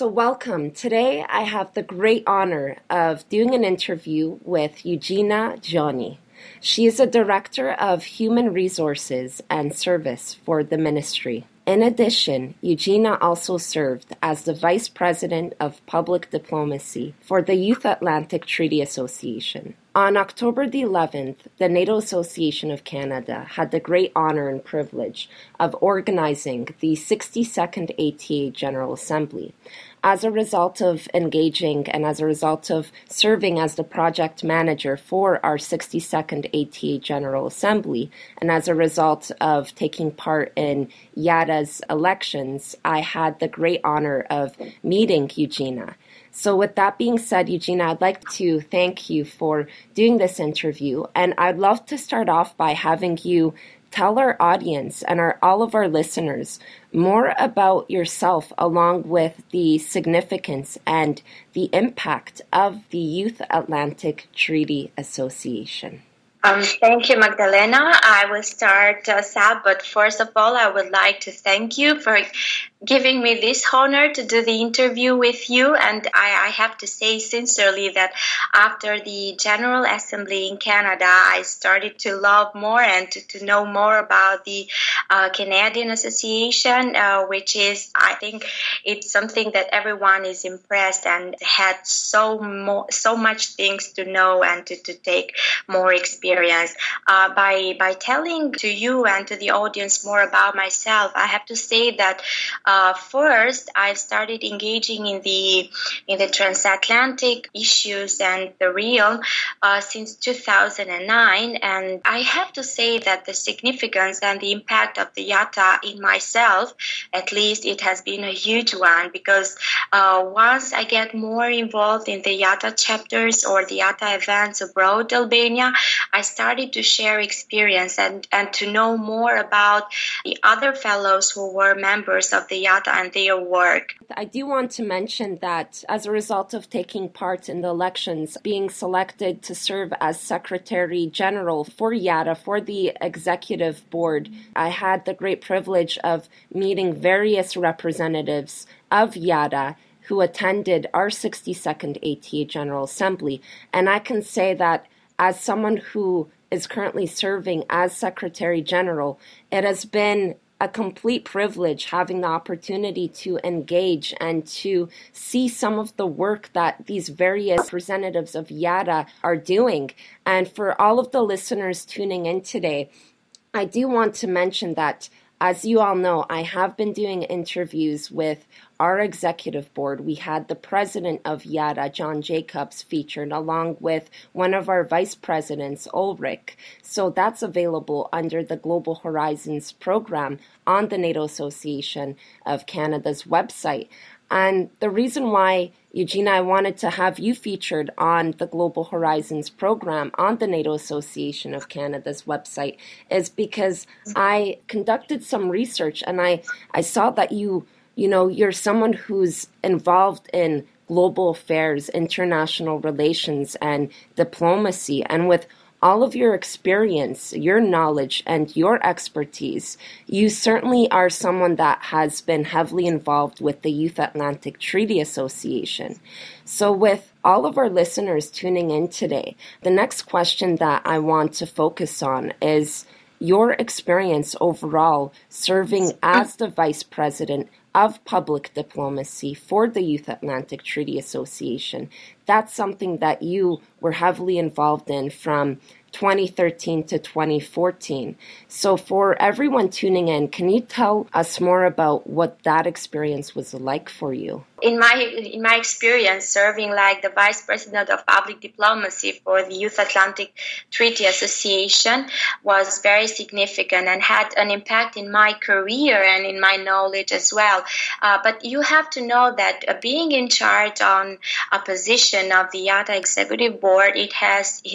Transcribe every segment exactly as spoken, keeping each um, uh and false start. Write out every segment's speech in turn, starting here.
So welcome. Today I have the great honor of doing an interview with Eugenia Gioni. She is a Director of Human Resources and Service for the ministry. In addition, Eugenia also served as the Vice President of Public Diplomacy for the Youth Atlantic Treaty Association. On October the eleventh, the NATO Association of Canada had the great honor and privilege of organizing the sixty-second A T A General Assembly. As a result of engaging and as a result of serving as the project manager for our sixty-second A T A General Assembly, and as a result of taking part in YADA's elections, I had the great honor of meeting Eugenia. So with that being said, Eugenia, I'd like to thank you for doing this interview, and I'd love to start off by having you tell our audience and our, all of our listeners more about yourself, along with the significance and the impact of the Youth Atlantic Treaty Association. Um, thank you, Magdalena. I will start us out, but first of all, I would like to thank you for giving me this honor to do the interview with you. And I, I have to say sincerely that after the General Assembly in Canada, I started to love more and to, to know more about the uh, Canadian Association, uh, which is, I think, it's something that everyone is impressed and had so mo- so much things to know and to, to take more experience. Uh, by by telling to you and to the audience more about myself, I have to say that Uh, first, I started engaging in the in the transatlantic issues and the realm uh, since two thousand nine, and I have to say that the significance and the impact of the YATA in myself, at least, it has been a huge one, because uh, once I get more involved in the YATA chapters or the YATA events abroad Albania, I started to share experience and, and to know more about the other fellows who were members of the YATA and their work. I do want to mention that as a result of taking part in the elections, being selected to serve as Secretary General for YATA, for the Executive Board, I had the great privilege of meeting various representatives of YATA who attended our sixty-second A T A General Assembly. And I can say that as someone who is currently serving as Secretary General, it has been a complete privilege having the opportunity to engage and to see some of the work that these various representatives of YATA are doing. And for all of the listeners tuning in today, I do want to mention that, as you all know, I have been doing interviews with our executive board. We had the president of YATA, John Jacobs, featured, along with one of our vice presidents, Ulrich. So that's available under the Global Horizons program on the NATO Association of Canada's website. And the reason why, Eugenia, I wanted to have you featured on the Global Horizons program on the NATO Association of Canada's website is because I conducted some research and I, I saw that you, you know, you're someone who's involved in global affairs, international relations, and diplomacy. And with all of your experience, your knowledge, and your expertise, you certainly are someone that has been heavily involved with the Youth Atlantic Treaty Association. So with all of our listeners tuning in today, the next question that I want to focus on is your experience overall serving as the Vice President of Public Diplomacy for the Youth Atlantic Treaty Association. That's something that you were heavily involved in from twenty thirteen to twenty fourteen. So for everyone tuning in, can you tell us more about what that experience was like for you? In my in my experience, serving like the Vice President of Public Diplomacy for the Youth Atlantic Treaty Association was very significant and had an impact in my career and in my knowledge as well. Uh, but you have to know that uh, being in charge on a position of the YATA Executive Board, it has its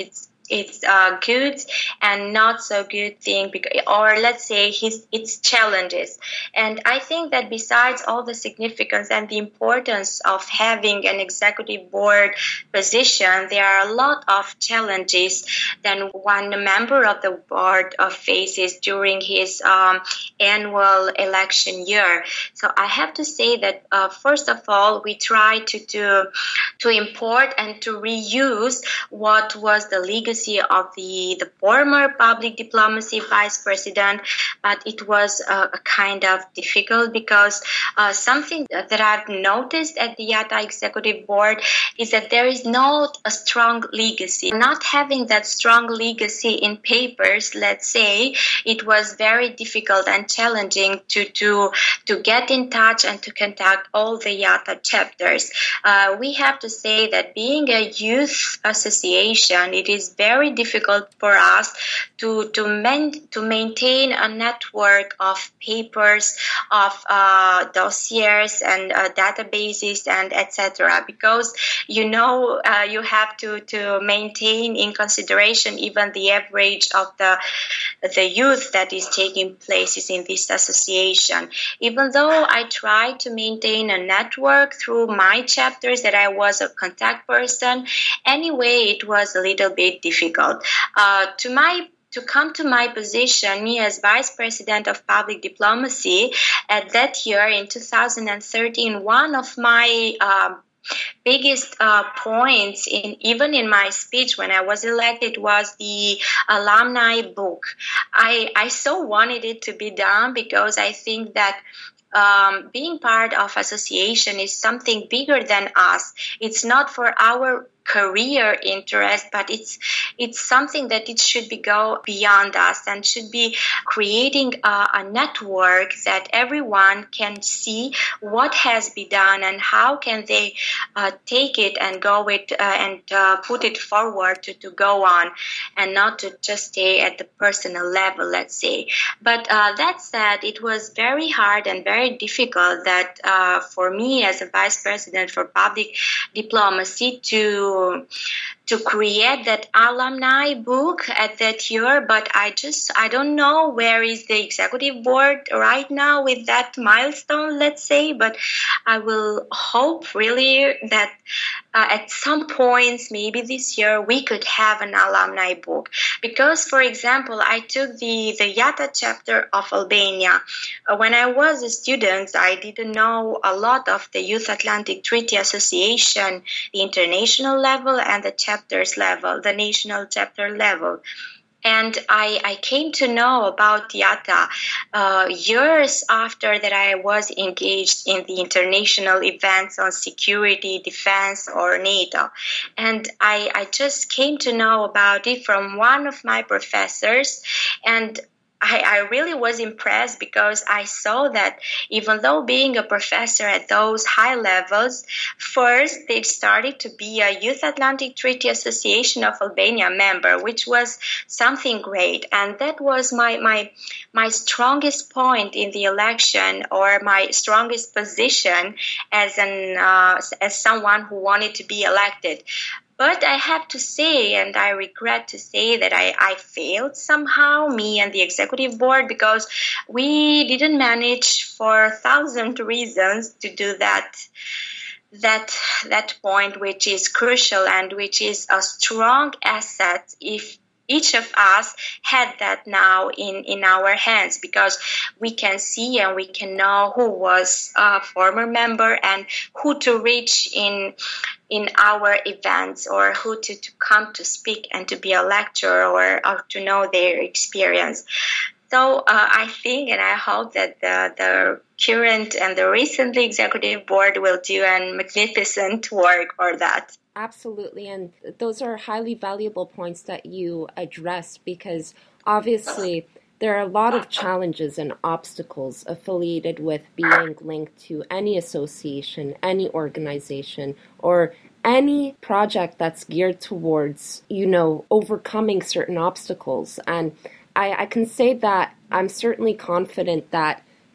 its uh, good and not so good thing, because, or let's say his its challenges. And I think that besides all the significance and the importance of having an executive board position, there are a lot of challenges that one member of the board uh, faces during his um, annual election year. So I have to say that uh, first of all, we try to do to import and to reuse what was the legacy of the, the former public diplomacy vice president, but it was a, a kind of difficult because uh, something that I've noticed at the IATA executive board is that there is not a strong legacy. Not having that strong legacy in papers, let's say, it was very difficult and challenging to, to, to get in touch and to contact all the IATA chapters. Uh, we have to say that being a youth association, it is very difficult for us to to, man, to maintain a network of papers, of uh, dossiers and uh, databases and et cetera. Because you know uh, you have to, to maintain in consideration even the average of the the youth that is taking places in this association. Even though I try to maintain a network through my chapters, that I was a contact person, anyway, it was a little bit difficult. Uh, to my To come to my position, me as Vice President of Public Diplomacy, at that year in two thousand thirteen, one of my um, biggest uh, points in even in my speech when I was elected was the alumni book. I, I so wanted it to be done because I think that um, being part of association is something bigger than us. It's not for our career interest, but it's it's something that it should be go beyond us and should be creating a, a network that everyone can see what has been done and how can they uh, take it and go it uh, and uh, put it forward to, to go on and not to just stay at the personal level, let's say. But uh, that said, it was very hard and very difficult that uh, for me as a vice president for public diplomacy to to create that alumni book at that year, but I just, I don't know where is the executive board right now with that milestone, let's say, but I will hope really that uh, at some points, maybe this year, we could have an alumni book. Because, for example, I took the, the IATA chapter of Albania. Uh, when I was a student, I didn't know a lot of the Youth Atlantic Treaty Association, the international level and the chapters level, the national chapter level. And I, I came to know about IATA uh, years after that I was engaged in the international events on security, defense, or NATO. And I, I just came to know about it from one of my professors, and I, I really was impressed because I saw that even though being a professor at those high levels, first they started to be a Youth Atlantic Treaty Association of Albania member, which was something great. And that was my my my strongest point in the election, or my strongest position as an uh, as someone who wanted to be elected. But I have to say, and I regret to say, that I, I failed somehow, me and the executive board, because we didn't manage for a thousand reasons to do that that that point, which is crucial and which is a strong asset if each of us had that now in, in our hands, because we can see and we can know who was a former member and who to reach in in our events, or who to, to come to speak and to be a lecturer, or, or to know their experience. So uh, I think and I hope that the, the current and the recently executive board will do a magnificent work for that. Absolutely, and those are highly valuable points that you address, because obviously there are a lot of challenges and obstacles affiliated with being linked to any association, any organization, or any project that's geared towards, you know, overcoming certain obstacles. And I, I can say that I'm certainly confident that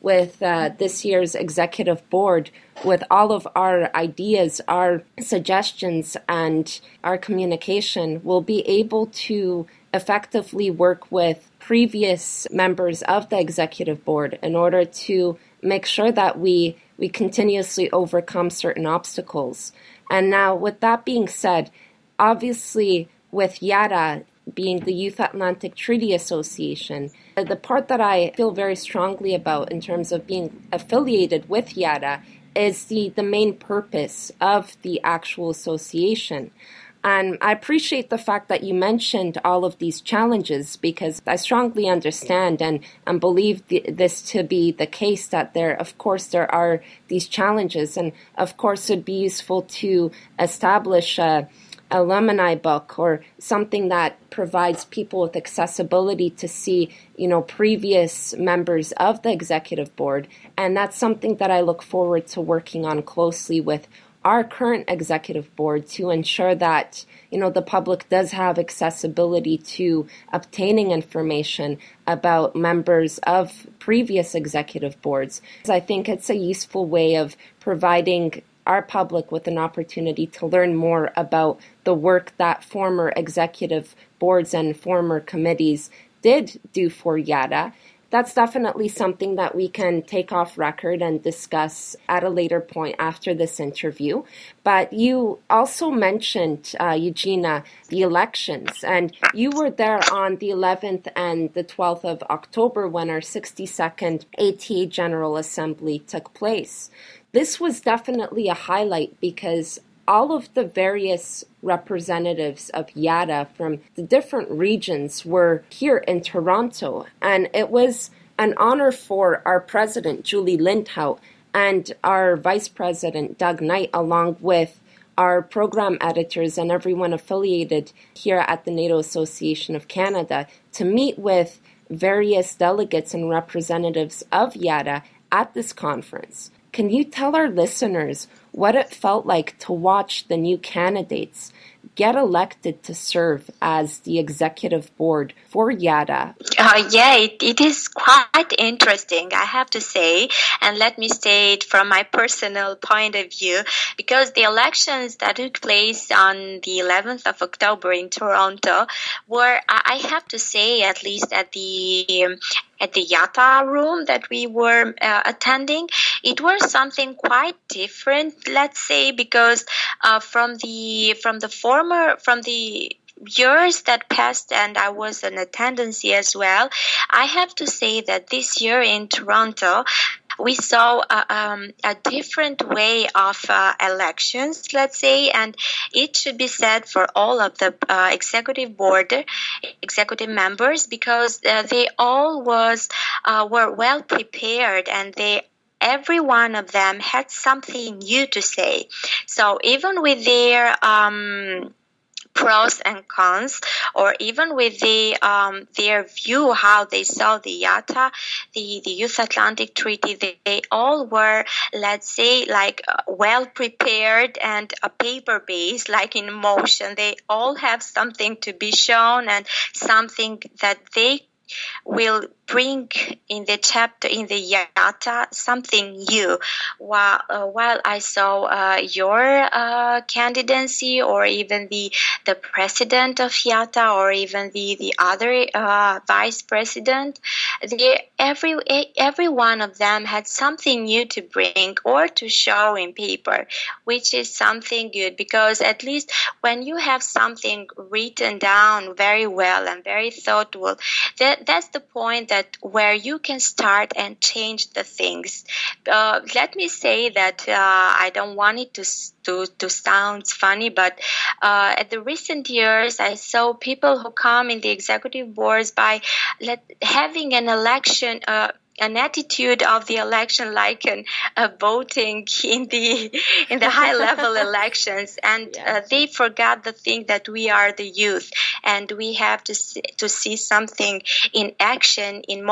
with uh, this year's executive board, with all of our ideas, our suggestions, and our communication, we'll be able to effectively work with previous members of the executive board in order to make sure that we, we continuously overcome certain obstacles. And now, with that being said, obviously, with YATA being the Youth Atlantic Treaty Association, the part that I feel very strongly about in terms of being affiliated with YATA is the, the main purpose of the actual association. And I appreciate the fact that you mentioned all of these challenges, because I strongly understand and, and believe the, this to be the case, that there, of course, there are these challenges. And of course, it'd be useful to establish a alumni book or something that provides people with accessibility to see, you know, previous members of the executive board. And that's something that I look forward to working on closely with our current executive board to ensure that, you know, the public does have accessibility to obtaining information about members of previous executive boards. I think it's a useful way of providing our public with an opportunity to learn more about the work that former executive boards and former committees did do for YATA. That's definitely something that we can take off record and discuss at a later point after this interview. But you also mentioned, uh, Eugenia, the elections, and you were there on the eleventh and the twelfth of October when our sixty-second A T A General Assembly took place. This was definitely a highlight because all of the various representatives of YATA from the different regions were here in Toronto. And it was an honor for our president, Julie Lindhout, and our vice president, Doug Knight, along with our program editors and everyone affiliated here at the NATO Association of Canada, to meet with various delegates and representatives of YATA at this conference. Can you tell our listeners what it felt like to watch the new candidates get elected to serve as the executive board for YATA? Uh, yeah, it, it is quite interesting, I have to say. And let me state from my personal point of view, because the elections that took place on the eleventh of October in Toronto were, I have to say, at least at the um, at the YATA room that we were uh, attending, it was something quite different, let's say, because uh, from the from the former from the years that passed, and I was in attendance as well, I have to say that this year in Toronto, we saw uh, um, a different way of uh, elections, let's say, and it should be said for all of the uh, executive board, executive members, because uh, they all was uh, were well prepared, and they every one of them had something new to say. So even with their um, pros and cons, or even with the um, their view, how they saw the YATA, the, the Youth Atlantic Treaty, they, they all were, let's say, like uh, well prepared and a paper based, like in motion. They all have something to be shown and something that they will bring in the chapter in the YATA something new. While uh, while I saw uh, your uh, candidacy, or even the the president of YATA, or even the the other uh, vice president, they, every every one of them had something new to bring or to show in paper, which is something good, because at least when you have something written down very well and very thoughtful, that that's the point that where you can start and change the things. Uh, let me say that uh, I don't want it to to to sound funny, but uh, at the recent years, I saw people who come in the executive boards by let, having an election. Uh, an attitude of the election like an, a voting in the in the high level elections, and yeah. uh, they forgot the thing that we are the youth, and we have to see, to see something in action, in motion,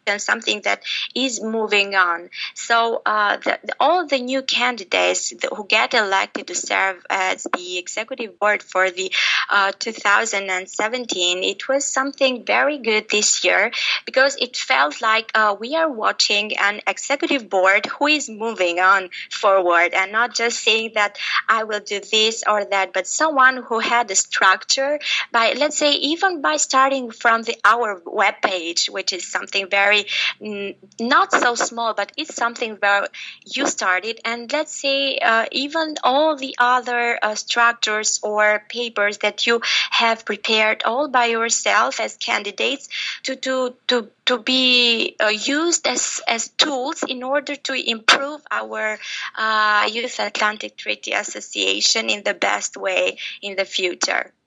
and something that is moving on. So uh, the, the, all the new candidates who get elected to serve as the executive board for the uh, two thousand seventeen, it was something very good this year, because it felt like uh, we are watching an executive board who is moving on forward, and not just saying that I will do this or that, but someone who had a structure by, let's say, even by starting from the our webpage, which is something very mm, not so small, but it's something where you started, and let's say uh, even all the other uh, structures or papers that you have prepared all by yourself as candidates to to to to be uh, used as as tools in order to improve our uh, Youth Atlantic Treaty Association in the best way in the future.